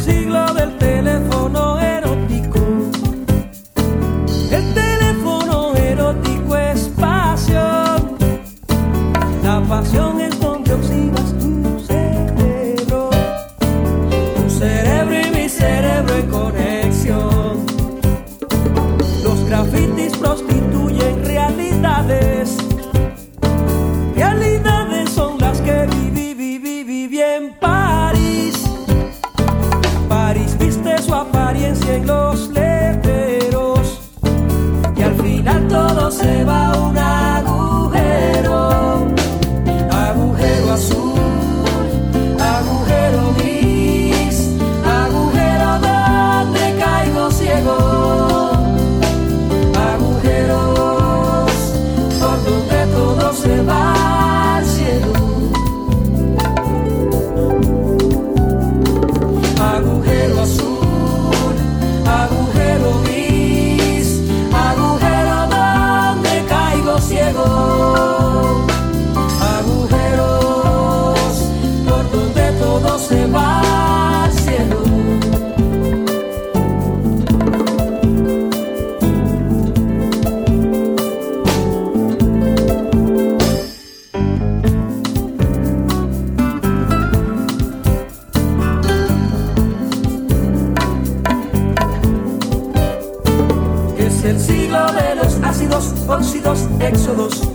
siglo del teléfono erótico. El teléfono erótico es pasión. La pasión es donde oxidas tu cerebro y mi cerebro en conexión. Los grafitis prostituyen realidades. Realidades son las que viví en París. París viste su apariencia en los letreros y al final todo se va a un agujero. Agujero azul, agujero gris, agujero donde caigo ciego. Agujeros por donde todo se va al cielo. Agujero azul, agujero gris, agujero donde caigo ciego. Agujeros por donde todo se va al cielo. Es el siglo de los ácidos, óxidos, éxodos.